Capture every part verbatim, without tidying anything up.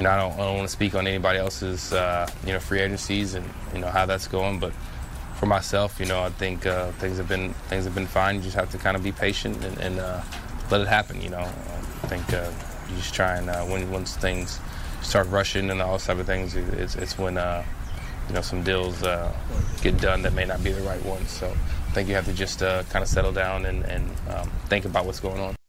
you know, I don't, I don't want to speak on anybody else's, uh, you know, free agencies and, you know, how that's going. But for myself, you know, I think uh, things have been things have been fine. You just have to kind of be patient and, and uh, let it happen, you know. I think uh, you just try and uh, when once things start rushing and all those type of things, it's, it's when, uh, you know, some deals uh, get done that may not be the right ones. So I think you have to just uh, kind of settle down and, and um, think about what's going on.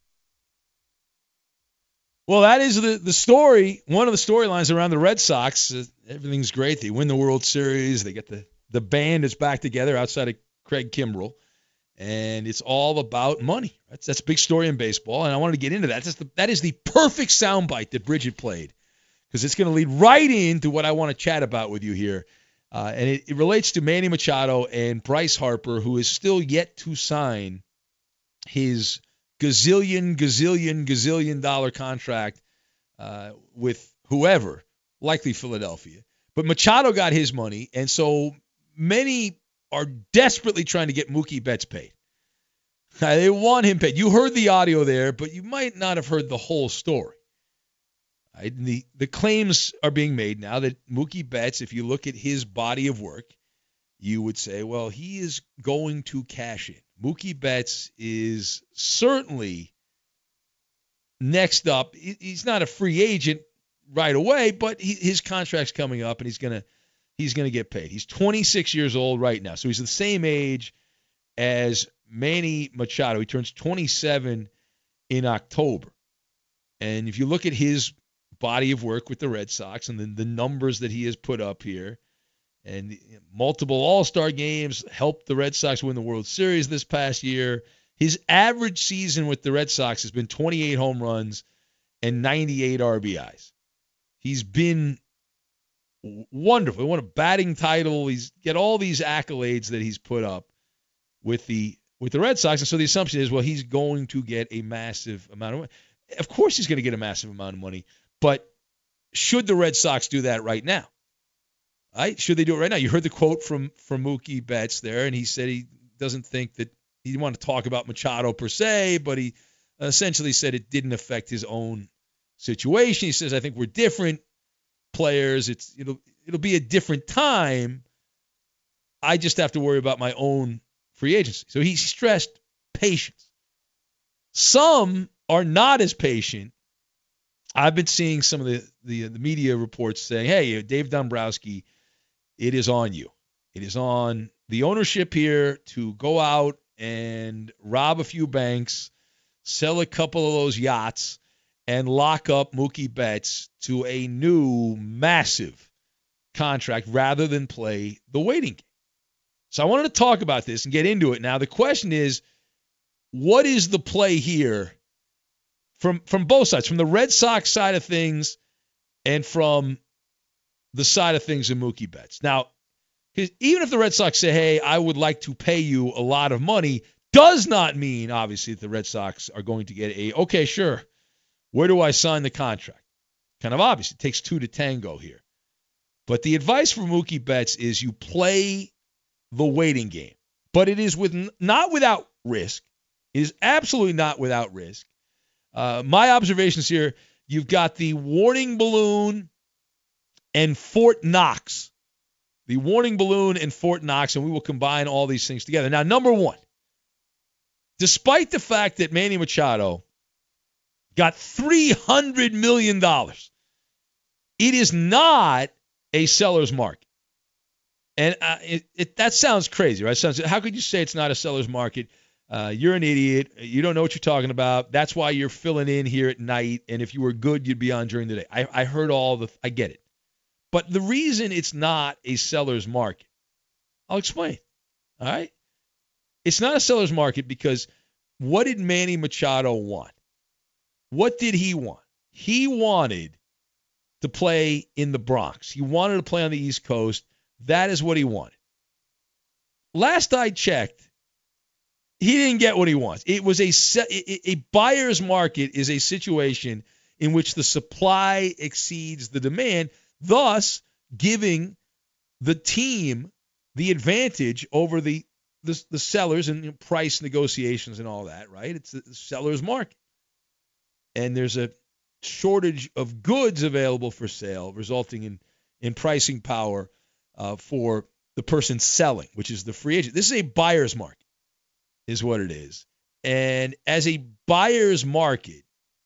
Well, that is the, the story, one of the storylines around the Red Sox. Uh, everything's great. They win the World Series. They get the, the band is back together outside of Craig Kimbrell. And it's all about money. That's that's a big story in baseball, and I wanted to get into that. That's the, that is the perfect soundbite that Bridget played, because it's going to lead right into what I want to chat about with you here. Uh, and it, it relates to Manny Machado and Bryce Harper, who is still yet to sign his gazillion, gazillion, gazillion dollar contract uh, with whoever, likely Philadelphia. But Machado got his money, and so many are desperately trying to get Mookie Betts paid. Now, they want him paid. You heard the audio there, but you might not have heard the whole story. Right? The, the claims are being made now that Mookie Betts, if you look at his body of work, you would say, well, he is going to cash in. Mookie Betts is certainly next up. He's not a free agent right away, but he, his contract's coming up, and he's going to he's going to get paid. He's twenty-six years old right now, so he's the same age as Manny Machado. He turns twenty-seven in October. And if you look at his body of work with the Red Sox and then the numbers that he has put up here, and multiple All-Star games, helped the Red Sox win the World Series this past year. His average season with the Red Sox has been twenty-eight home runs and ninety-eight R B Is. He's been wonderful. He won a batting title. He's got all these accolades that he's put up with the with the Red Sox. And so the assumption is, well, he's going to get a massive amount of money. Of course he's going to get a massive amount of money, but should the Red Sox do that right now? Right? Should they do it right now? You heard the quote from, from Mookie Betts there, and he said he doesn't think that he didn't want to talk about Machado per se, but he essentially said it didn't affect his own situation. He says, I think we're different players. It's it'll it'll be a different time. I just have to worry about my own free agency. So he stressed patience. Some are not as patient. I've been seeing some of the, the, the media reports saying, hey, Dave Dombrowski, it is on you. It is on the ownership here to go out and rob a few banks, sell a couple of those yachts, and lock up Mookie Betts to a new massive contract rather than play the waiting game. So I wanted to talk about this and get into it. Now, the question is, what is the play here from, from both sides, from the Red Sox side of things and from the side of things in Mookie Betts? Now, even if the Red Sox say, hey, I would like to pay you a lot of money, does not mean, obviously, that the Red Sox are going to get a, okay, sure, where do I sign the contract? Kind of obvious. It takes two to tango here. But the advice for Mookie Betts is you play the waiting game. But it is with not without risk. It is absolutely not without risk. Uh, my observations here, you've got the warning balloon and Fort Knox. The warning balloon and Fort Knox, and we will combine all these things together. Now, number one, despite the fact that Manny Machado got three hundred million dollars, it is not a seller's market. And uh, it, it, that sounds crazy, right? Sounds, how could you say it's not a seller's market? Uh, you're an idiot. You don't know what you're talking about. That's why you're filling in here at night. And if you were good, you'd be on during the day. I, I heard all the, I get it. But the reason it's not a seller's market, I'll explain. All right? It's not a seller's market because what did Manny Machado want? What did he want? He wanted to play in the Bronx. He wanted to play on the East Coast. That is what he wanted. Last I checked, he didn't get what he wants. It was a a buyer's market is a situation in which the supply exceeds the demand, thus giving the team the advantage over the the, the sellers and, you know, price negotiations and all that, right? It's the seller's market. And there's a shortage of goods available for sale, resulting in, in pricing power uh, for the person selling, which is the free agent. This is a buyer's market, is what it is. And as a buyer's market,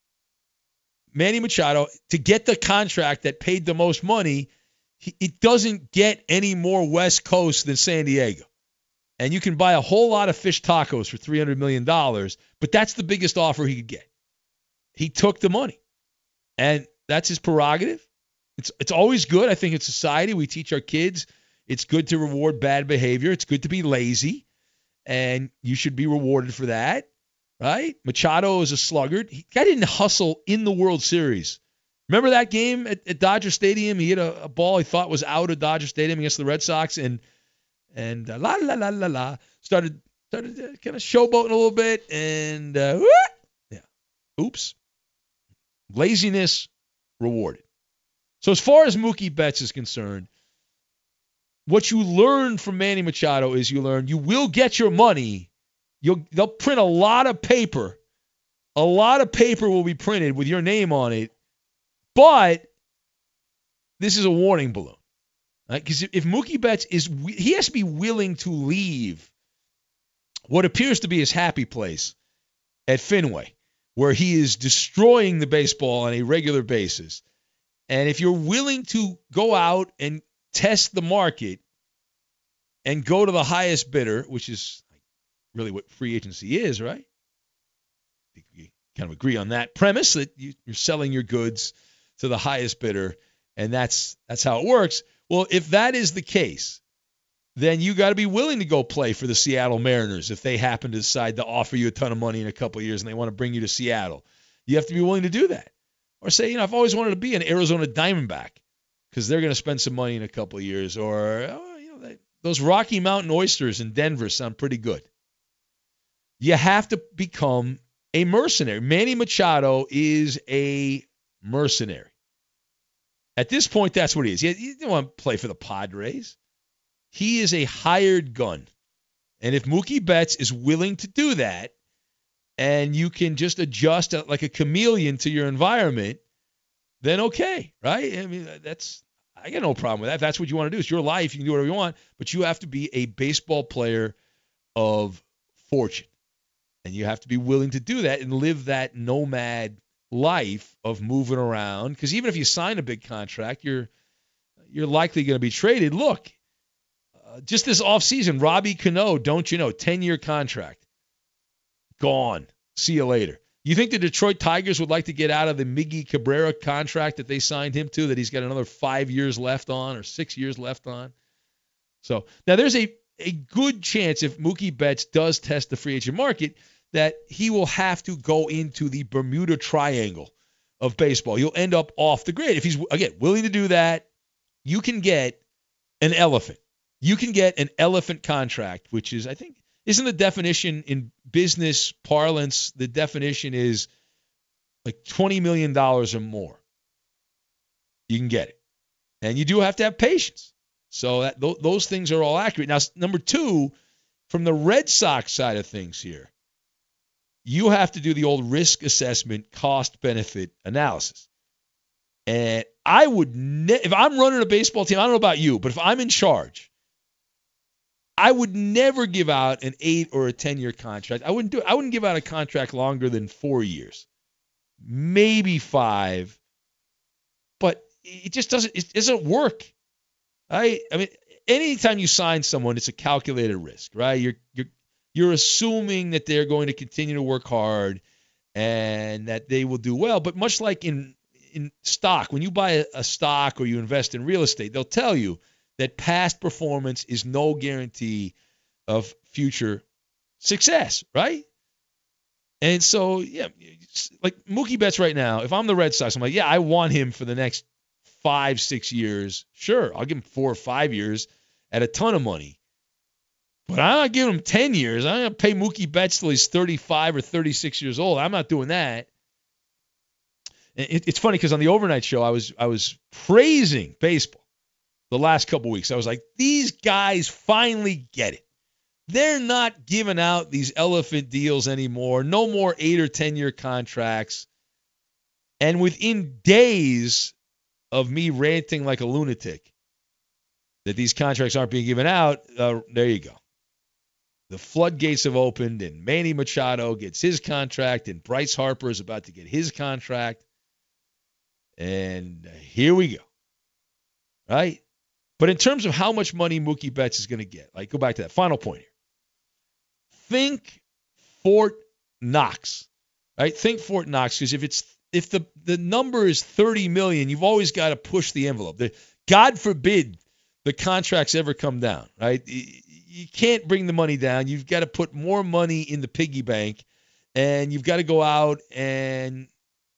Manny Machado, to get the contract that paid the most money, he, it doesn't get any more West Coast than San Diego. And you can buy a whole lot of fish tacos for three hundred million dollars, but that's the biggest offer he could get. He took the money. And that's his prerogative. It's it's always good. I think in society we teach our kids it's good to reward bad behavior. It's good to be lazy. And you should be rewarded for that, right? Machado is a sluggard. He guy didn't hustle in the World Series. Remember that game at, at Dodger Stadium? He hit a, a ball he thought was out of Dodger Stadium against the Red Sox, and and uh, la la la la la started started uh, kind of showboating a little bit, and uh, yeah, oops, laziness rewarded. So as far as Mookie Betts is concerned, what you learn from Manny Machado is you learn you will get your money. You'll they'll print a lot of paper. A lot of paper will be printed with your name on it, but this is a warning balloon. Because right? if Mookie Betts is, he has to be willing to leave what appears to be his happy place at Fenway, where he is destroying the baseball on a regular basis. And if you're willing to go out and test the market and go to the highest bidder, which is really what free agency is, right? I think we kind of agree on that premise that you, you're selling your goods to the highest bidder, and that's that's how it works. Well, if that is the case, then you got to be willing to go play for the Seattle Mariners if they happen to decide to offer you a ton of money in a couple of years and they want to bring you to Seattle. You have to be willing to do that. Or say, you know, I've always wanted to be an Arizona Diamondback because they're going to spend some money in a couple of years. Or, oh, you know, they, those Rocky Mountain oysters in Denver sound pretty good. You have to become a mercenary. Manny Machado is a mercenary. At this point, that's what he is. He, he didn't want to play for the Padres. He is a hired gun. And if Mookie Betts is willing to do that, and you can just adjust like a chameleon to your environment, then okay, right? I mean, that's I got no problem with that. If that's what you want to do, it's your life. You can do whatever you want, but you have to be a baseball player of fortune. And you have to be willing to do that and live that nomad life of moving around. Because even if you sign a big contract, you're you're likely going to be traded. Look, uh, just this offseason, Robbie Cano, don't you know, ten-year contract. Gone. See you later. You think the Detroit Tigers would like to get out of the Miggy Cabrera contract that they signed him to, that he's got another five years left on or six years left on? So now there's a, a good chance if Mookie Betts does test the free agent market that he will have to go into the Bermuda Triangle of baseball. He'll end up off the grid. If he's, again, willing to do that, you can get an elephant. You can get an elephant contract, which is, I think, isn't the definition in business parlance, the definition is like twenty million dollars or more. You can get it. And you do have to have patience. So that, th- those things are all accurate. Now, number two, from the Red Sox side of things here, you have to do the old risk assessment, cost-benefit analysis. And I would, ne- if I'm running a baseball team, I don't know about you, but if I'm in charge, I would never give out an eight or a ten-year contract. I wouldn't do it. I wouldn't give out a contract longer than four years, maybe five. But it just doesn't. It doesn't work. I. I mean, anytime you sign someone, it's a calculated risk, right? You're you're you're assuming that they're going to continue to work hard and that they will do well. But much like in in stock, when you buy a, a stock or you invest in real estate, they'll tell you that past performance is no guarantee of future success, right? And so, yeah, like Mookie Betts right now, if I'm the Red Sox, I'm like, yeah, I want him for the next five, six years. Sure, I'll give him four or five years at a ton of money. But I'm not giving him ten years. I'm going to pay Mookie Betts till he's thirty-five or thirty-six years old. I'm not doing that. It, it's funny because on the overnight show, I was I was praising baseball. The last couple weeks, I was like, these guys finally get it. They're not giving out these elephant deals anymore. No more eight or ten-year contracts. And within days of me ranting like a lunatic that these contracts aren't being given out, uh, there you go. The floodgates have opened, and Manny Machado gets his contract, and Bryce Harper is about to get his contract. And here we go. Right? But in terms of how much money Mookie Betts is going to get, like, go back to that final point here. Think Fort Knox. Right? Think Fort Knox, because if it's if the, the number is thirty million dollars, you've always got to push the envelope. The, God forbid the contracts ever come down, right? You can't bring the money down. You've got to put more money in the piggy bank, and you've got to go out and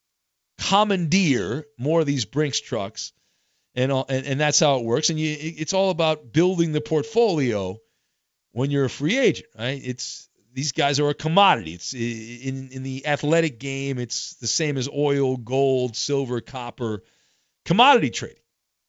commandeer more of these Brinks trucks, and all, and, and that's how it works. And you, it's all about building the portfolio when you're a free agent, right? It's these guys are a commodity. It's in in the athletic game. It's the same as oil, gold, silver, copper, commodity trading.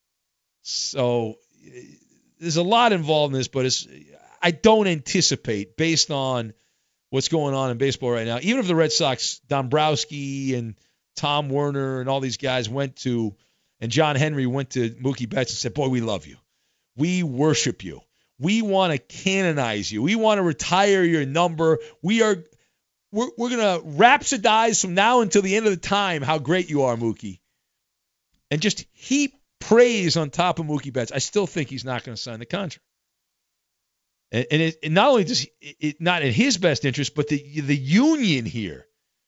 So there's a lot involved in this, but it's I don't anticipate, based on what's going on in baseball right now, even if the Red Sox, Dombrowski and Tom Werner and all these guys went to, and John Henry went to Mookie Betts and said, boy, we love you. We worship you. We want to canonize you. We want to retire your number. We are, we're, we're going to rhapsodize from now until the end of the time how great you are, Mookie. And just heap praise on top of Mookie Betts. I still think he's not going to sign the contract. And, and it, it not only does it, it not in his best interest, but the the union here.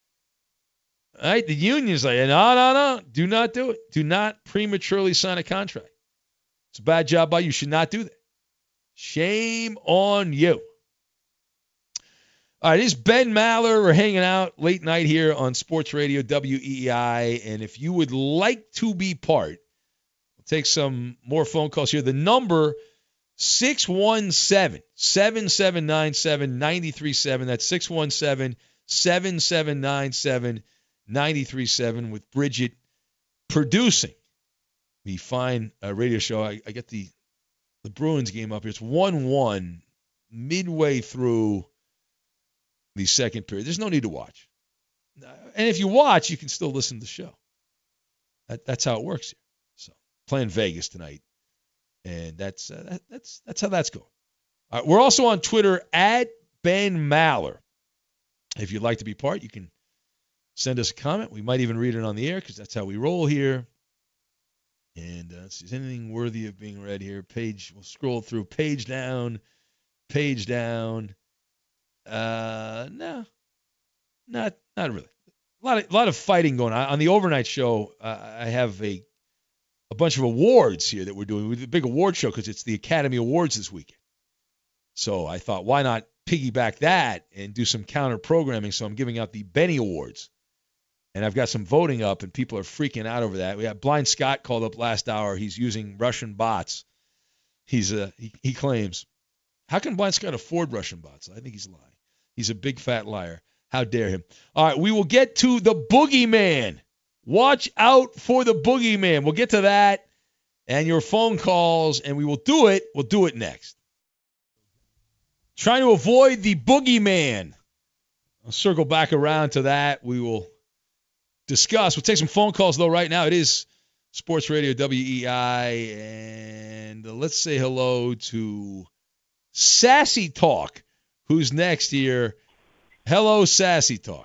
All right, the union is like, no, no, no, do not do it. Do not prematurely sign a contract. It's a bad job by you. You should not do that. Shame on you. All right, this is Ben Maller. We're hanging out late night here on Sports Radio W E I. And if you would like to be part, we'll take some more phone calls here. The number six one seven, seven seven nine seven, nine three seven. That's six one seven, seven seven nine seven, nine three seven with Bridget producing the fine uh, radio show. I, I get the the Bruins game up here. It's one one midway through the second period. There's no need to watch. And if you watch, you can still listen to the show. That, that's how it works here. So playing Vegas tonight. And that's uh, that, that's that's how that's going. All right, we're also on Twitter at Ben Maller. If you'd like to be part, you can send us a comment. We might even read it on the air because that's how we roll here. And uh, let's see, is anything worthy of being read here? Page, we'll scroll through. Page down, page down. Uh, no, not not really. A lot of a lot of fighting going on on the overnight show. Uh, I have a. A bunch of awards here that we're doing. We're the big award show because it's the Academy Awards this weekend. So I thought, why not piggyback that and do some counter programming? So I'm giving out the Benny Awards. And I've got some voting up, and people are freaking out over that. We had Blind Scott called up last hour. He's using Russian bots. He's a, he, he claims. How can Blind Scott afford Russian bots? I think he's lying. He's a big fat liar. How dare him? All right, we will get to the Boogeyman. Watch out for the Boogeyman. We'll get to that and your phone calls, and we will do it. We'll do it next. Trying to avoid the Boogeyman. I'll circle back around to that. We will discuss. We'll take some phone calls, though, right now. It is Sports Radio W E I, and let's say hello to Sassy Talk, who's next here. Hello, Sassy Talk.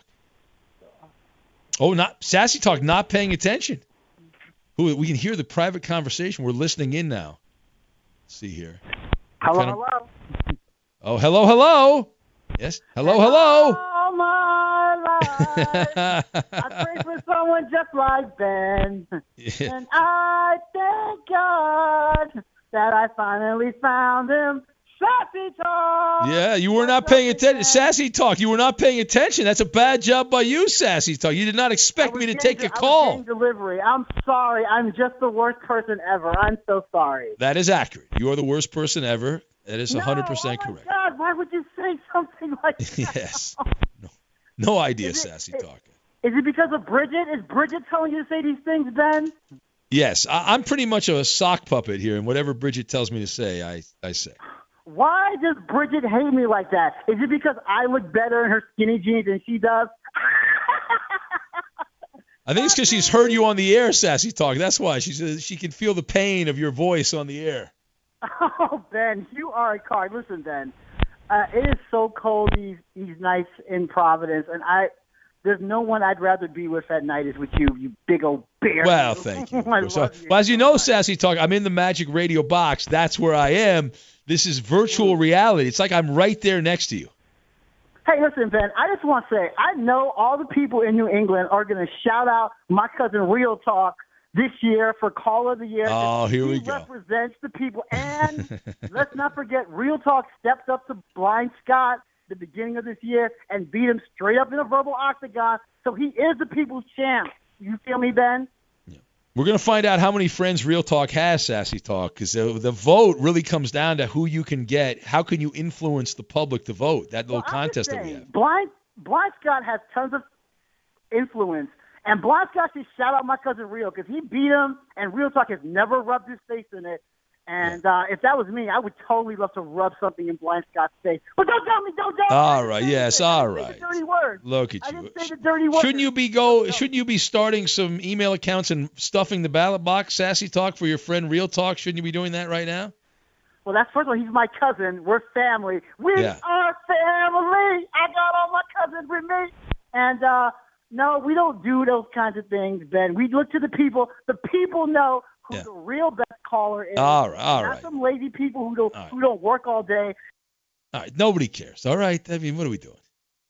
Oh, not Sassy Talk, not paying attention. Who we can hear the private conversation. We're listening in now. Let's see here. Hello, kind of... hello. Oh, hello, hello. Yes, hello, hello. All my life, I prayed for someone just like Ben, Yeah. and I thank God that I finally found him. Sassy Talk. Yeah, you were not paying attention. Sassy Talk, you were not paying attention. That's a bad job by you, Sassy Talk. You did not expect me to take a call. I was getting delivery. I'm sorry. I'm just the worst person ever. I'm so sorry. That is accurate. You are the worst person ever. That is one hundred percent no, oh correct. God, why would you say something like that? Yes. No, no idea, Is it- Sassy Talk. Is it because of Bridget? Is Bridget telling you to say these things, Ben? Yes, I, I'm pretty much a sock puppet here, and whatever Bridget tells me to say, I, I say. Why does Bridget hate me like that? Is it because I look better in her skinny jeans than she does? I think it's because she's heard you on the air, Sassy Talk. That's why. She says she can feel the pain of your voice on the air. Oh, Ben, you are a card. Listen, Ben, uh, it is so cold these these nights in Providence, and I there's no one I'd rather be with at night is with you, you big old bear. Well, thank you. I So, love you. well, as you know, Sassy Talk, I'm in the Magic Radio box. That's where I am. This is virtual reality. It's like I'm right there next to you. Hey, listen, Ben, I just want to say, I know all the people in New England are going to shout out my cousin Real Talk this year for Call of the Year. Oh, here he we go. represents the people. And let's not forget, Real Talk stepped up to Blind Scott at the beginning of this year and beat him straight up in a verbal octagon. So he is the people's champ. You feel me, Ben? We're going to find out how many friends Real Talk has, Sassy Talk, because the, the vote really comes down to who you can get. How can you influence the public to vote? That little Well, I'm contest just that we saying, have. Blind, Blind Scott has tons of influence. And Blind Scott should shout out my cousin Real because he beat him, and Real Talk has never rubbed his face in it. And uh, if that was me, I would totally love to rub something in Blind Scott's face. But don't tell me, don't tell me. All I didn't right, say yes, it. I all didn't say right. the dirty words. Look at I you. didn't say the dirty words. Shouldn't you be go? Shouldn't you be starting some email accounts and stuffing the ballot box, Sassy Talk, for your friend Real Talk? Shouldn't you be doing that right now? Well, that's first of all, he's my cousin. We're family. We Yeah. are family. I got all my cousins with me. And uh, no, we don't do those kinds of things, Ben. We look to the people. The people know who Yeah. the real best caller is. All right, all Not right. some lazy people who don't All right. who don't work all day. All right, nobody cares. All right, I mean, what are we doing?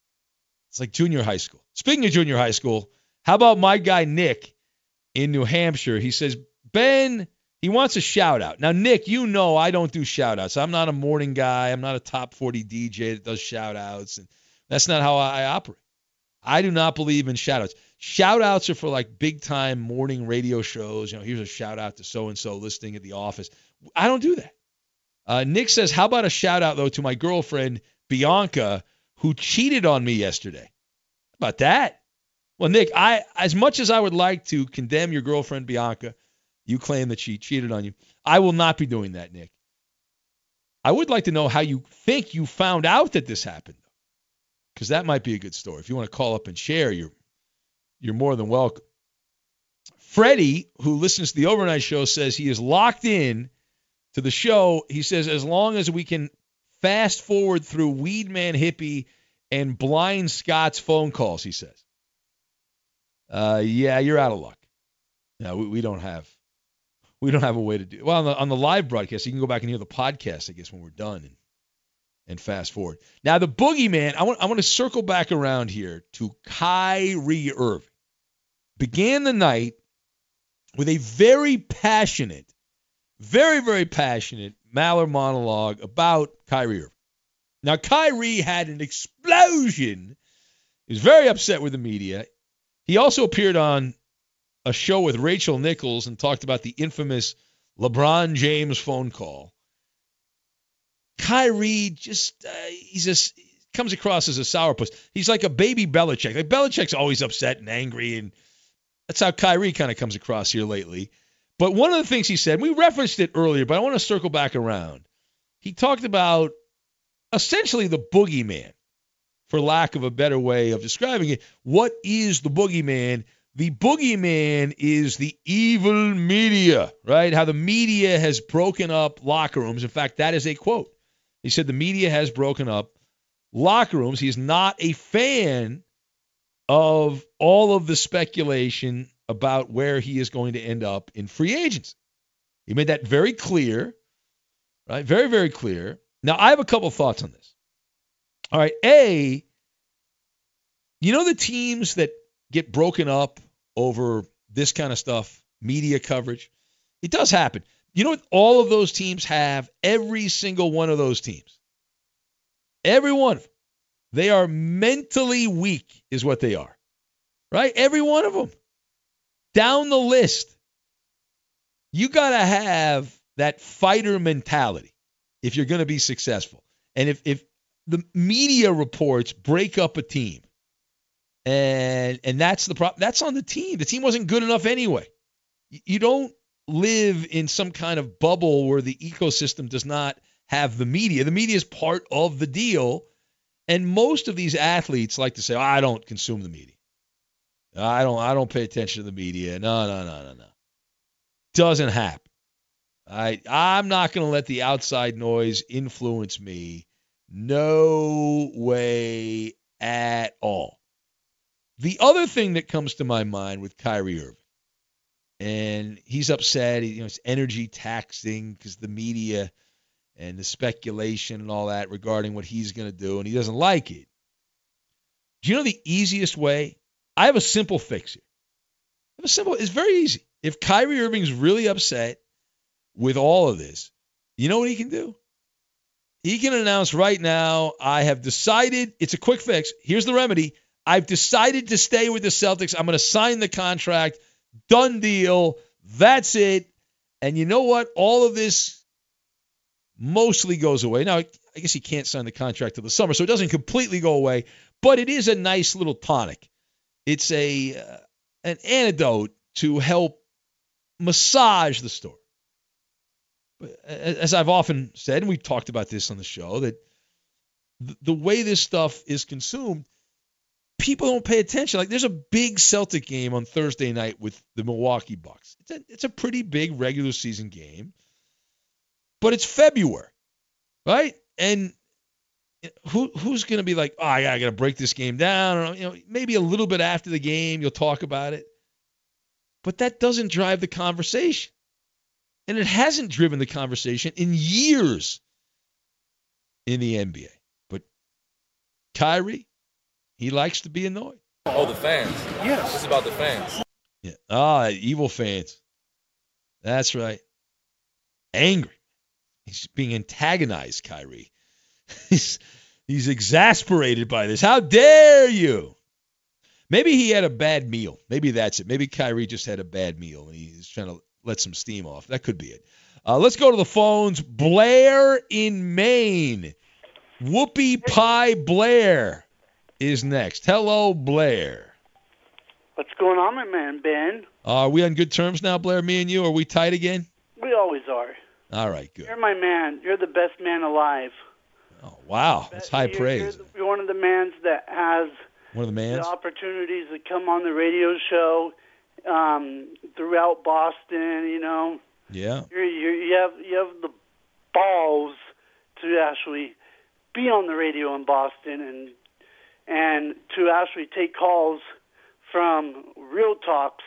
It's like junior high school. Speaking of junior high school, how about my guy Nick in New Hampshire? He says, Ben, he wants a shout out. Now, Nick, you know I don't do shout outs. I'm not a morning guy. I'm not a top forty D J that does shout outs. And that's not how I operate. I do not believe in shout outs. Shout outs are for like big time morning radio shows. You know, here's a shout out to so and so listening at the office. I don't do that. Uh, Nick says, how about a shout out, though, to my girlfriend, Bianca, who cheated on me yesterday? How about that? Well, Nick, I as much as I would like to condemn your girlfriend, Bianca, you claim that she cheated on you. I will not be doing that, Nick. I would like to know how you think you found out that this happened, because that might be a good story. If you want to call up and share, you're, you're more than welcome. Freddie, who listens to the overnight show, says he is locked in to the show. He says as long as we can fast forward through Weedman Hippie and Blind Scott's phone calls, he says. Uh, yeah, you're out of luck. No, we, we don't have we don't have a way to do it. Well, on the, on the live broadcast, you can go back and hear the podcast, I guess, when we're done and, and fast forward. Now, the boogeyman, I want I want to circle back around here to Kyrie Irving. Began the night with a very passionate, very, very passionate Maller monologue about Kyrie Irving. Now, Kyrie had an explosion. He was very upset with the media. He also appeared on a show with Rachel Nichols and talked about the infamous LeBron James phone call. Kyrie just, uh, he just comes across as a sourpuss. He's like a baby Belichick. Like Belichick's always upset and angry, and that's how Kyrie kind of comes across here lately. But one of the things he said, we referenced it earlier, but I want to circle back around. He talked about essentially the boogeyman, for lack of a better way of describing it. What is the boogeyman? The boogeyman is the evil media, right? How the media has broken up locker rooms. In fact, that is a quote. He said the media has broken up locker rooms. He's not a fan of all of the speculation about where he is going to end up in free agency. He made that very clear, right? Very, very clear. Now, I have a couple thoughts on this. All right. A, you know the teams that get broken up over this kind of stuff, media coverage? It does happen. You know what all of those teams have? Every single one of those teams. Every one of them. They are mentally weak is what they are. Right? Every one of them. Down the list. You got to have that fighter mentality if you're going to be successful. And if, if the media reports break up a team, and and that's the problem, that's on the team. The team wasn't good enough anyway. You don't live in some kind of bubble where the ecosystem does not have the media. The media is part of the deal. And most of these athletes like to say, oh, I don't consume the media. I don't I don't pay attention to the media. No, no, no, no, no. Doesn't happen. I I'm not going to let the outside noise influence me. No way at all. The other thing that comes to my mind with Kyrie Irving, and he's upset, you know, it's energy taxing because the media and the speculation and all that regarding what he's going to do, and he doesn't like it. Do you know the easiest way? I have a simple fix here. I have a simple, it's very easy. If Kyrie Irving's really upset with all of this, you know what he can do? He can announce right now, I have decided, it's a quick fix. Here's the remedy. I've decided to stay with the Celtics. I'm going to sign the contract. Done deal. That's it. And you know what? All of this mostly goes away. Now, I guess he can't sign the contract till the summer, so it doesn't completely go away, but it is a nice little tonic. It's a uh, an antidote to help massage the story. But as I've often said, and we've talked about this on the show, that the way this stuff is consumed, people don't pay attention. Like, there's a big Celtic game on Thursday night with the Milwaukee Bucks. It's a, it's a pretty big regular season game, but it's February, right? And who who's going to be like, oh, I got to break this game down? Or, you know, maybe a little bit after the game you'll talk about it, but that doesn't drive the conversation, and it hasn't driven the conversation in years in the N B A. But Kyrie, he likes to be annoyed. Oh, the fans. Yes. It's about the fans. Yeah. Ah, evil fans. That's right. Angry. He's being antagonized, Kyrie. he's, he's exasperated by this. How dare you? Maybe he had a bad meal. Maybe that's it. Maybe Kyrie just had a bad meal and he's trying to let some steam off. That could be it. Uh, let's go to the phones. Blair in Maine. Whoopie Pie Blair is next. Hello, Blair. What's going on, my man, Ben? Uh, are we on good terms now, Blair, me and you? Are we tight again? We always are. All right, good. You're my man. You're the best man alive. Oh, wow. That's high you're, praise. You're, the, you're one of the mans that has one of the, mans? the opportunities to come on the radio show um, throughout Boston, you know. Yeah. You're, you're, you have you have the balls to actually be on the radio in Boston and and to actually take calls from Real Talk's,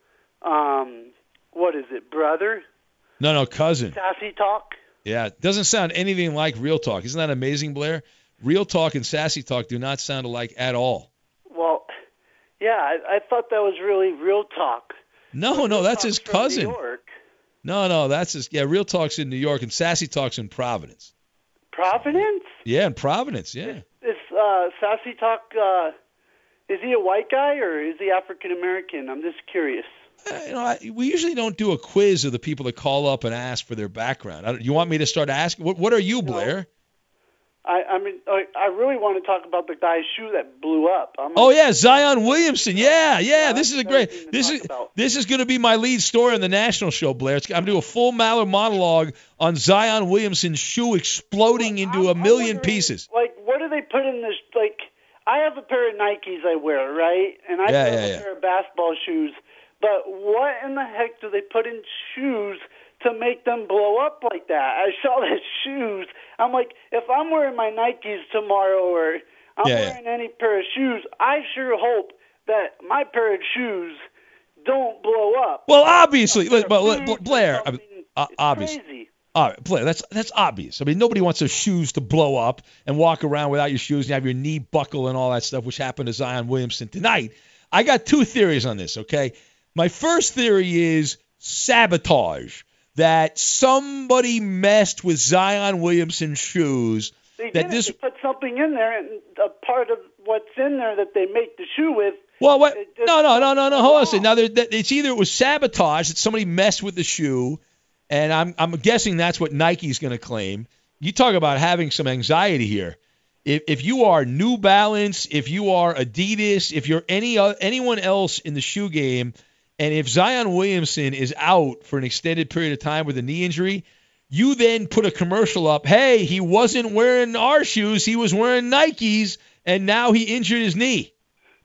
um, what is it, brother? No, no, cousin. Sassy Talk? Yeah, it doesn't sound anything like Real Talk. Isn't that amazing, Blair? Real Talk and Sassy Talk do not sound alike at all. Well, yeah, I, I thought that was really Real Talk. No, Real no, that's Talk's his cousin. New York. No, no, that's his. Yeah, Real Talk's in New York and Sassy Talk's in Providence. Providence? Yeah, in Providence, yeah. Is uh, Sassy Talk, uh, is he a white guy or is he African-American? I'm just curious. Uh, you know, I, we usually don't do a quiz of the people that call up and ask for their background. I don't, you want me to start asking? What, what are you, Blair? I, I mean, I, I really want to talk about the guy's shoe that blew up. I'm oh yeah, Zion Williamson. Yeah, yeah. This is a great. This is this is going to be my lead story on the national show, Blair. It's, I'm going to do a full Maller monologue on Zion Williamson's shoe exploding well, into I'm, a million I'm pieces. Like, what do they put in this? Like, I have a pair of Nikes I wear, right? And I yeah, have yeah, a yeah. pair of basketball shoes. But what in the heck do they put in shoes to make them blow up like that? I saw the shoes. I'm like, if I'm wearing my Nikes tomorrow or I'm yeah, wearing yeah. any pair of shoes, I sure hope that my pair of shoes don't blow up. Well, obviously, but Blair, I mean, uh, obviously. Crazy. All right, Blair, that's that's obvious. I mean, nobody wants their shoes to blow up and walk around without your shoes and you have your knee buckle and all that stuff, which happened to Zion Williamson tonight. I got two theories on this, okay? My first theory is sabotage, that somebody messed with Zion Williamson's shoes. They that did this they put something in there, and a part of what's in there that they make the shoe with. Well, what? It just- No, no, no, no, no. Hold on a second. Now, there, that, it's either it was sabotage, that somebody messed with the shoe, and I'm I'm guessing that's what Nike's going to claim. You talk about having some anxiety here. If if you are New Balance, if you are Adidas, if you're any uh, anyone else in the shoe game, and if Zion Williamson is out for an extended period of time with a knee injury, you then put a commercial up, hey, he wasn't wearing our shoes, he was wearing Nikes, and now he injured his knee.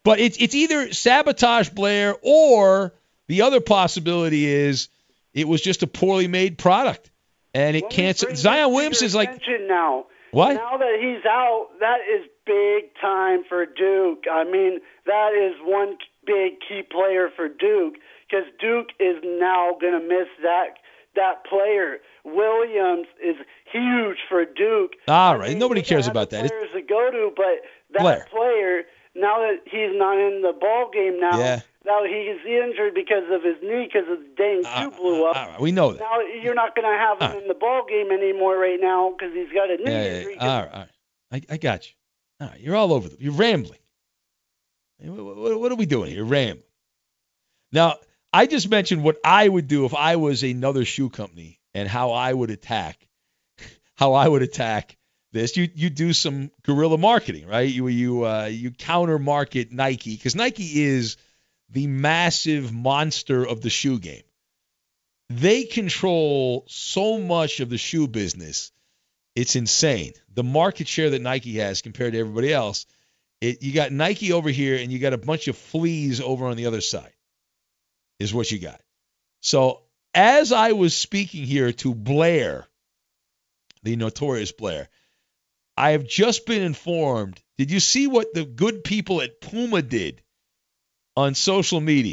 But it's it's either sabotage Blair or the other possibility is it was just a poorly made product and it can't. Zion Williamson's like now. What? Now that he's out, that is big time for Duke. I mean, that is one big key player for Duke because Duke is now going to miss that that player. Williams is huge for Duke. All right, I mean, nobody cares about that. Players to go to, but that Blair. player now that he's not in the ball game now. Yeah. Now he's injured because of his knee because of the dang shoe Uh, blew up. all right, we know that. Now you're not going to have him All right. in the ball game anymore right now because he's got a knee Yeah, yeah, injury. yeah. All right, all right. I, I got you. All right, you're all over them. You're rambling. What, what, what are we doing here? You're rambling. Now, I just mentioned what I would do if I was another shoe company and how I would attack, how I would attack this. You you do some guerrilla marketing, right? You you uh, you counter market Nike because Nike is the massive monster of the shoe game. They control so much of the shoe business. It's insane. The market share that Nike has compared to everybody else, it, you got Nike over here and you got a bunch of fleas over on the other side is what you got. So as I was speaking here to Blair, the notorious Blair, I have just been informed. Did you see what the good people at Puma did on social media?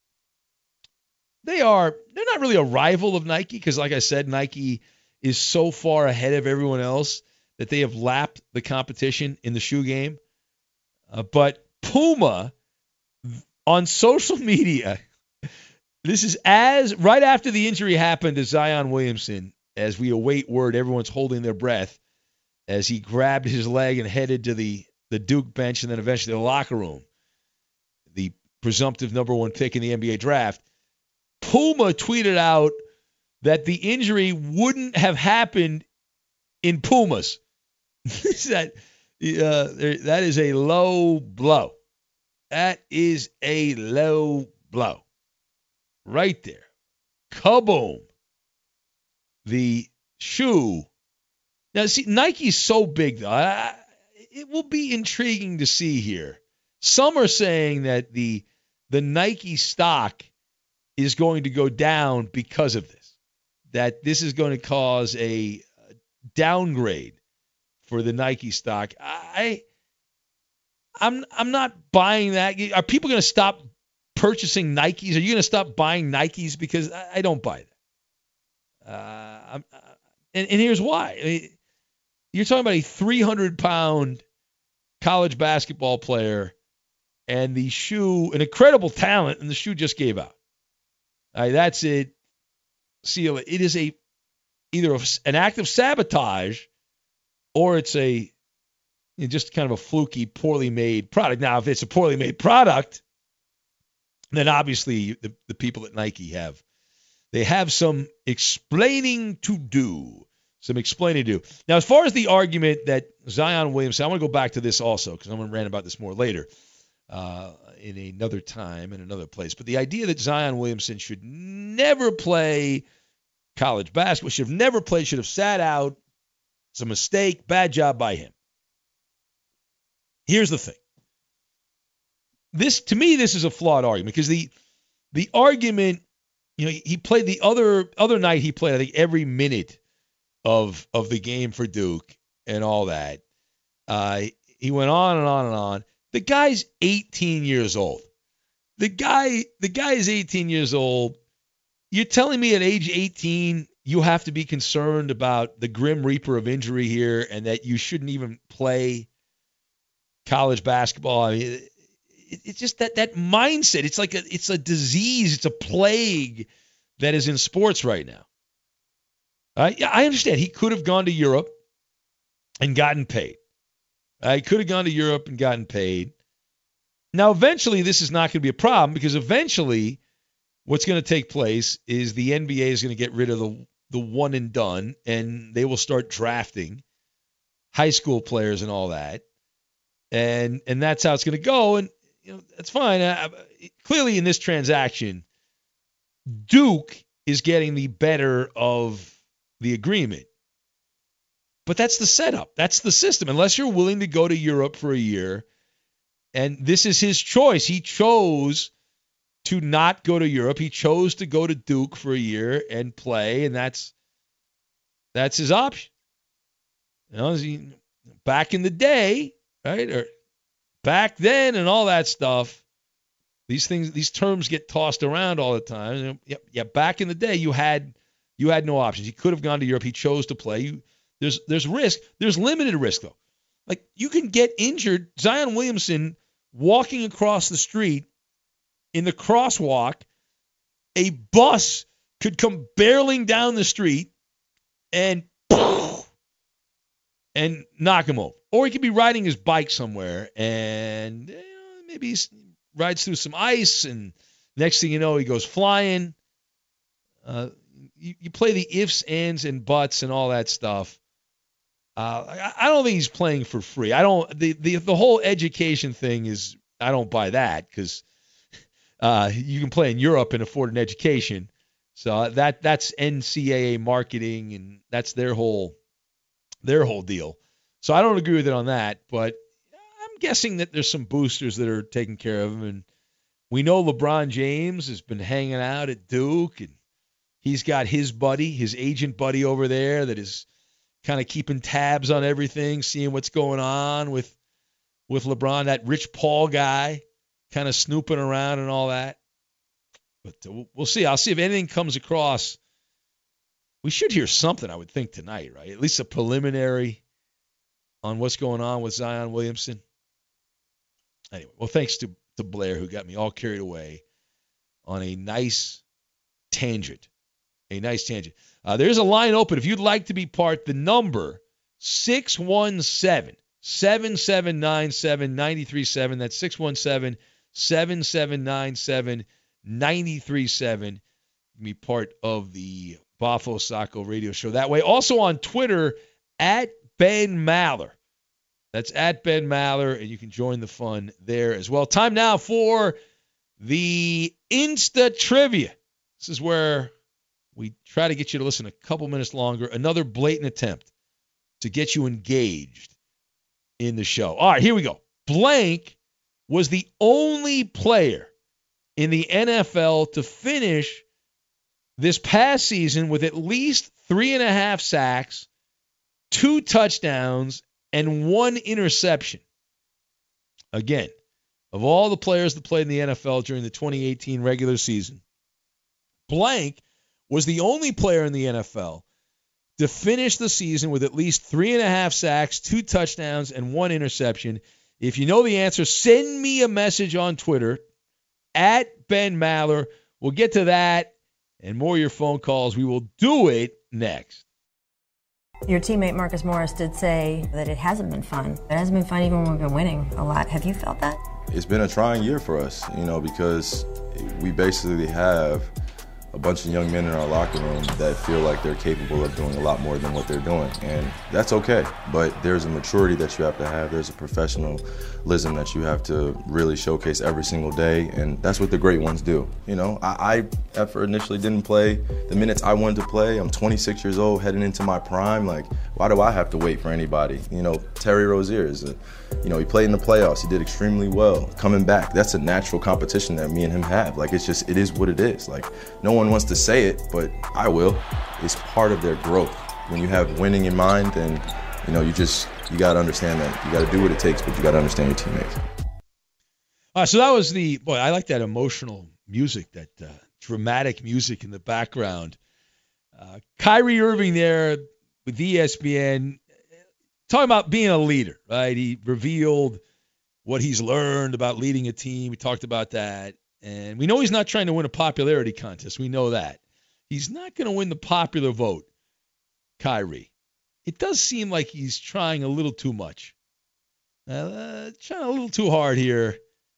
They are, they're not really a rival of Nike because, like I said, Nike is so far ahead of everyone else that they have lapped the competition in the shoe game. Uh, but Puma on social media, this is as right after the injury happened to Zion Williamson, as we await word, everyone's holding their breath as he grabbed his leg and headed to the, the Duke bench and then eventually the locker room, the presumptive number one pick in the N B A draft. Puma tweeted out that the injury wouldn't have happened in Pumas. that, uh, that is a low blow. That is a low blow. Right there. Kaboom. The shoe. Now, see, Nike's so big, though. I, it will be intriguing to see here. Some are saying that the the Nike stock is going to go down because of this, that this is going to cause a downgrade for the Nike stock. I, I'm I'm not buying that. Are people going to stop purchasing Nikes? Are you going to stop buying Nikes? Because I, I don't buy that. Uh, I'm, and, and here's why. I mean, you're talking about a three hundred pound college basketball player and the shoe, an incredible talent, and the shoe just gave out. Uh, that's it. Seal it. It is a either a, an act of sabotage or it's a you know, just kind of a fluky, poorly made product. Now, if it's a poorly made product, then obviously the, the people at Nike have they have some explaining to do. Some explaining to do. Now, as far as the argument that Zion Williamson, I want to go back to this also because I'm going to rant about this more later uh, in another time in another place. But the idea that Zion Williamson should never play college basketball, should have never played, should have sat out, it's a mistake, bad job by him. Here's the thing. This, to me, this is a flawed argument because the the argument, you know, he played the other other night. He played, I think, every minute of of the game for Duke and all that. Uh, he went on and on and on. The guy's eighteen years old. The guy, the guy is eighteen years old. You're telling me at age eighteen you have to be concerned about the grim reaper of injury here and that you shouldn't even play college basketball? I mean, it, it's just that that mindset. It's like a it's a disease. It's a plague that is in sports right now. Uh, yeah, I understand. He could have gone to Europe and gotten paid. Uh, he could have gone to Europe and gotten paid. Now, eventually, this is not going to be a problem because eventually what's going to take place is the N B A is going to get rid of the, the one and done, and they will start drafting high school players and all that. And and that's how it's going to go. And you know that's fine. Uh, clearly, in this transaction, Duke is getting the better of the agreement. But that's the setup. That's the system. Unless you're willing to go to Europe for a year And this is his choice. He chose to not go to Europe. He chose to go to Duke for a year and play, and that's that's his option. You know, he, back in the day, right, or back then and all that stuff, these things, these terms get tossed around all the time. You know, yeah, yeah, back in the day, you had you had no options. He could have gone to Europe. He chose to play. You, there's there's risk. There's limited risk, though. Like, you can get injured. Zion Williamson walking across the street in the crosswalk, a bus could come barreling down the street and and knock him over. Or he could be riding his bike somewhere and you know, maybe he rides through some ice and next thing you know, he goes flying. Uh, you, you play the ifs, ands, and buts and all that stuff. Uh, I, I don't think he's playing for free. I don't. The, the, the whole education thing is, I don't buy that because uh, you can play in Europe and afford an education. So that that's N C double A marketing, and that's their whole their whole deal. So I don't agree with it on that, but I'm guessing that there's some boosters that are taking care of him. And we know LeBron James has been hanging out at Duke, and he's got his buddy, his agent buddy over there that is kind of keeping tabs on everything, seeing what's going on with with LeBron, that Rich Paul guy kind of snooping around and all that. But uh, we'll see. I'll see if anything comes across. We should hear something, I would think, tonight, right? At least a preliminary on what's going on with Zion Williamson. Anyway, well, thanks to, to Blair, who got me all carried away on a nice tangent. A nice tangent. Uh, there's a line open. If you'd like to be part, the number six one seven, seven seven nine seven, nine three seven. That's six one seven, seven seven nine seven, nine three seven. Be part of the Bafo Sacco radio show that way. Also on Twitter, at Ben Maller. That's at Ben Maller, and you can join the fun there as well. Time now for the Insta Trivia. This is where we try to get you to listen a couple minutes longer. Another blatant attempt to get you engaged in the show. All right, here we go. Blank was the only player in the N F L to finish this past season with at least three and a half sacks, two touchdowns, and one interception. Again, of all the players that played in the N F L during the twenty eighteen regular season, Blank was the only player in the N F L to finish the season with at least three and a half sacks, two touchdowns, and one interception. If you know the answer, send me a message on Twitter, at Ben Maller. We'll get to that and more of your phone calls. We will do it next. Your teammate Marcus Morris did say that it hasn't been fun. It hasn't been fun even when we've been winning a lot. Have you felt that? It's been a trying year for us, you know, because we basically have a bunch of young men in our locker room that feel like they're capable of doing a lot more than what they're doing. And that's okay. But there's a maturity that you have to have. There's a professionalism that you have to really showcase every single day. And that's what the great ones do. You know, I, I at first initially didn't play the minutes I wanted to play. I'm twenty-six years old, heading into my prime. Like, why do I have to wait for anybody? You know, Terry Rozier is a, you know, he played in the playoffs. He did extremely well. Coming back, that's a natural competition that me and him have. Like, it's just, it is what it is. Like, no one wants to say it, but I will. It's part of their growth. When you have winning in mind, then, you know, you just, you got to understand that. You got to do what it takes, but you got to understand your teammates. All right, so that was the, boy, I like that emotional music, that uh, dramatic music in the background. Uh, Kyrie Irving there with E S P N, talking about being a leader, right? He revealed what he's learned about leading a team. We talked about that. And we know he's not trying to win a popularity contest. We know that. He's not going to win the popular vote, Kyrie. It does seem like he's trying a little too much. Uh, trying a little too hard here,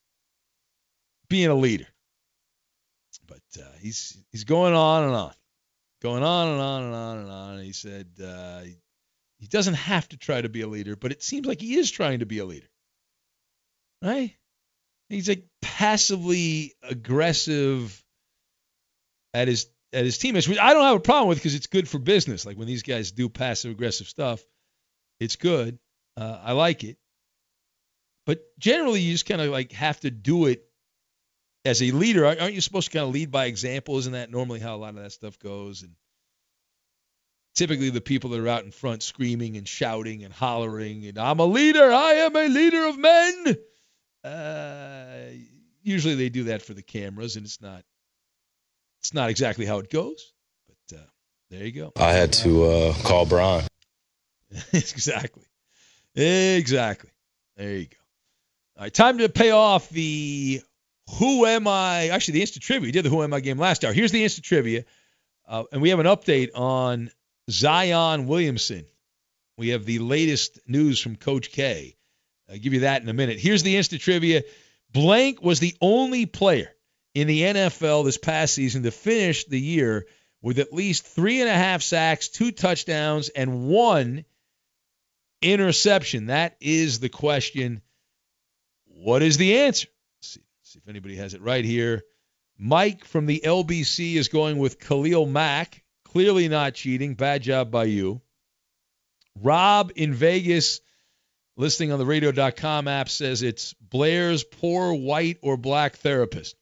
being a leader. But uh, he's he's going on and on. Going on and on and on and on. And he said uh, he doesn't have to try to be a leader, but it seems like he is trying to be a leader. Right? He's like passively aggressive at his at his teammates, which I don't have a problem with because it's good for business. Like when these guys do passive aggressive stuff, it's good. Uh, I like it. But generally, you just kind of like have to do it as a leader. Aren't you supposed to kind of lead by example? Isn't that normally how a lot of that stuff goes? And typically the people that are out in front screaming and shouting and hollering, and I'm a leader, I am a leader of men. Uh, usually they do that for the cameras, and it's not it's not exactly how it goes. But uh, there you go. I had to uh, call Brian. Exactly. Exactly. There you go. All right, time to pay off the Who Am I? Actually, the Instant Trivia. We did the Who Am I game last hour. Here's the Instant Trivia. Uh, and we have an update on Zion Williamson. We have the latest news from Coach K. I'll give you that in a minute. Here's the Instant Trivia. Blank was the only player in the N F L this past season to finish the year with at least three and a half sacks, two touchdowns, and one interception. That is the question. What is the answer? Let's see, let's see if anybody has it right here. Mike from the L B C is going with Khalil Mack. Clearly not cheating. Bad job by you. Rob in Vegas, listing on the radio dot com app, says it's Blair's poor white or black therapist.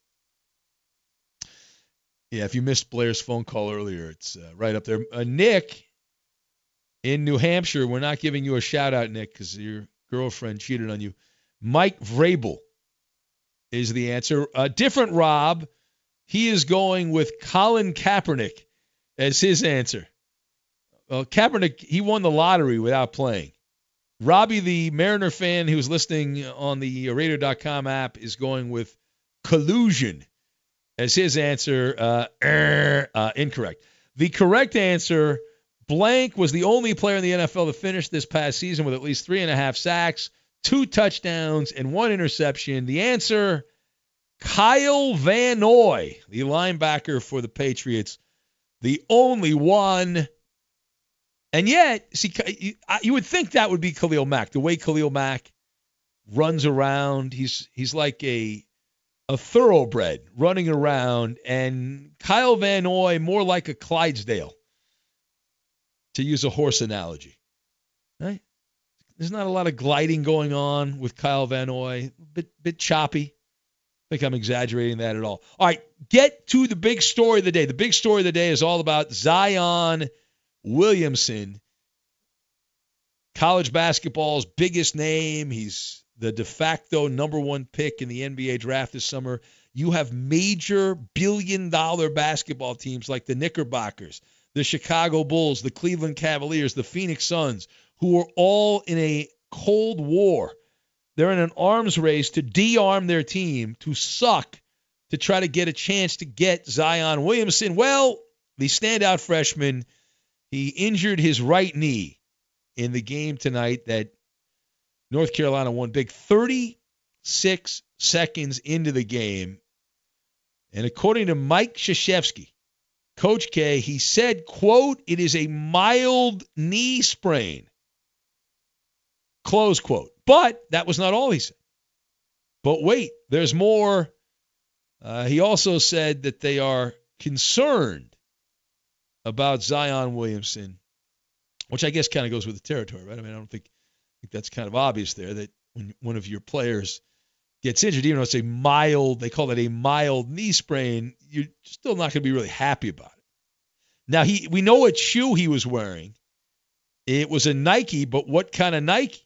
Yeah, if you missed Blair's phone call earlier, it's uh, right up there. Uh, Nick in New Hampshire, we're not giving you a shout-out, Nick, because your girlfriend cheated on you. Mike Vrabel is the answer. A uh, different Rob, he is going with Colin Kaepernick as his answer. Well, Kaepernick, he won the lottery without playing. Robbie, the Mariner fan who's listening on the radio dot com app, is going with collusion as his answer. Uh, er, uh, incorrect. The correct answer, blank, was the only player in the N F L to finish this past season with at least three and a half sacks, two touchdowns, and one interception. The answer, Kyle Van Noy, the linebacker for the Patriots, the only one. And yet, see, you, you would think that would be Khalil Mack. The way Khalil Mack runs around, he's he's like a a thoroughbred running around, and Kyle Van Noy more like a Clydesdale, to use a horse analogy. Right? There's not a lot of gliding going on with Kyle Van Noy. Bit bit choppy. I think I'm exaggerating that at all. All right, get to the big story of the day. The big story of the day is all about Zion Williamson, college basketball's biggest name. He's the de facto number one pick in the N B A draft this summer. You have major billion-dollar basketball teams like the Knickerbockers, the Chicago Bulls, the Cleveland Cavaliers, the Phoenix Suns, who are all in a cold war. They're in an arms race to de-arm their team, to suck, to try to get a chance to get Zion Williamson. Well, the standout freshman, he injured his right knee in the game tonight that North Carolina won big, thirty-six seconds into the game. And according to Mike Krzyzewski, Coach K, he said, quote, it is a mild knee sprain, close quote. But that was not all he said. But wait, there's more. Uh, he also said that they are concerned about Zion Williamson, which I guess kind of goes with the territory, right? I mean, I don't think, I think that's kind of obvious there, that when one of your players gets injured, even though it's a mild, they call it a mild knee sprain, you're still not going to be really happy about it. Now, he we know what shoe he was wearing. It was a Nike, but what kind of Nike?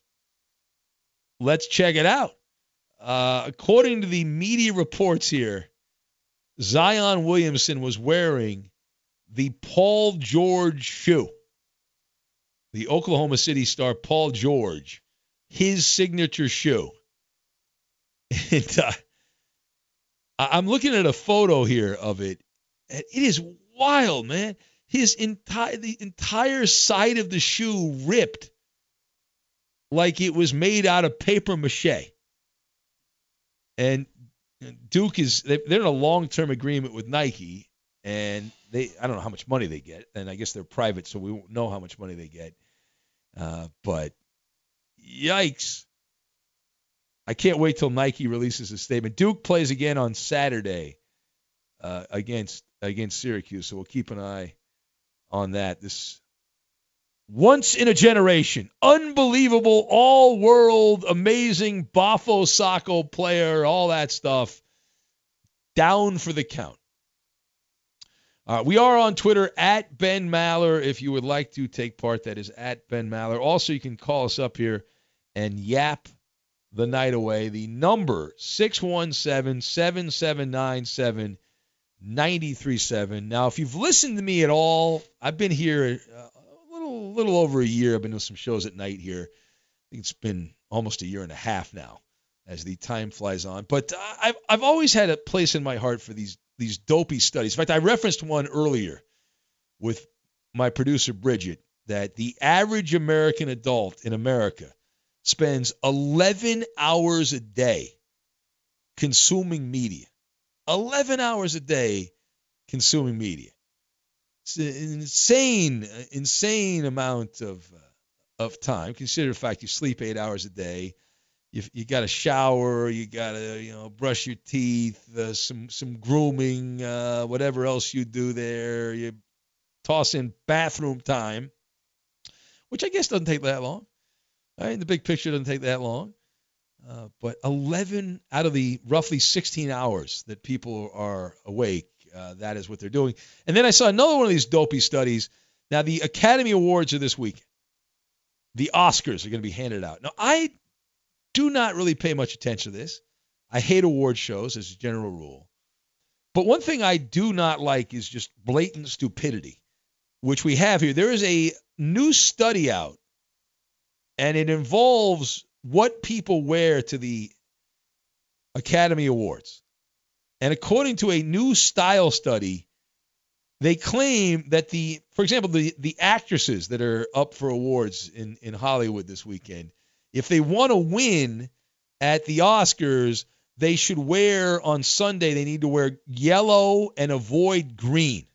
Let's check it out. Uh, according to the media reports here, Zion Williamson was wearing the Paul George shoe. The Oklahoma City star Paul George, his signature shoe. And, uh, I'm looking at a photo here of it, and it is wild, man. His entire the entire side of the shoe ripped like it was made out of paper mache. And Duke is they're in a long-term agreement with Nike, and they I don't know how much money they get, and I guess they're private, so we won't know how much money they get. Uh, but yikes. I can't wait till Nike releases a statement. Duke plays again on Saturday uh, against against Syracuse, so we'll keep an eye on that. This Once in a generation, unbelievable, all-world, amazing Bafo Sacco player, all that stuff. Down for the count. Uh, we are on Twitter at Ben Maller. If you would like to take part, that is at Ben Maller. Also, you can call us up here and yap the night away. The number, six one seven, seven seven nine seven, nine three seven. Now, if you've listened to me at all, I've been here uh, a little, little over a year. I've been doing some shows at night here. I think it's been almost a year and a half now as the time flies on. But uh, I've, I've always had a place in my heart for these these dopey studies. In fact, I referenced one earlier with my producer, Bridget, that the average American adult in America spends eleven hours a day consuming media. eleven hours a day consuming media. It's an insane, insane amount of uh, of time. Consider the fact you sleep eight hours a day. You you got to shower, you got to you know brush your teeth, uh, some some grooming, uh, whatever else you do there. You toss in bathroom time, which I guess doesn't take that long. Right? In the big picture, doesn't take that long. Uh, but eleven out of the roughly sixteen hours that people are awake, uh, that is what they're doing. And then I saw another one of these dopey studies. Now, the Academy Awards are this weekend. The Oscars are going to be handed out. Now, I do not really pay much attention to this. I hate award shows as a general rule. But one thing I do not like is just blatant stupidity, which we have here. There is a new study out, and it involves what people wear to the Academy Awards. And according to a new style study, they claim that the, for example, the, the actresses that are up for awards in, in Hollywood this weekend, if they want to win at the Oscars, they should wear on Sunday, they need to wear yellow and avoid green.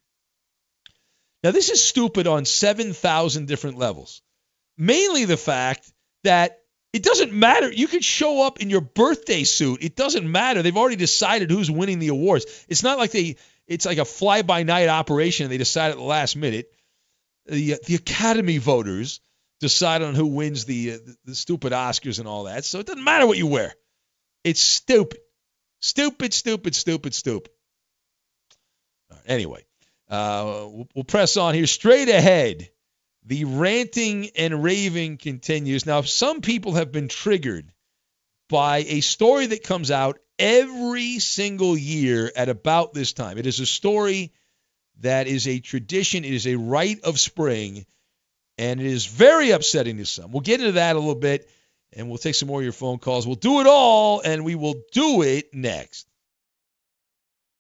Now, this is stupid on seven thousand different levels. Mainly the fact that it doesn't matter. You could show up in your birthday suit. It doesn't matter. They've already decided who's winning the awards. It's not like they, it's like a fly-by-night operation and they decide at the last minute. The, the Academy voters decide on who wins the, uh, the the stupid Oscars and all that. So it doesn't matter what you wear. It's stupid. Stupid, stupid, stupid, stupid. All right, anyway, uh, we'll, we'll press on here. Straight ahead, the ranting and raving continues. Now, some people have been triggered by a story that comes out every single year at about this time. It is a story that is a tradition. It is a rite of spring. And it is very upsetting to some. We'll get into that a little bit, and we'll take some more of your phone calls. We'll do it all, and we will do it next.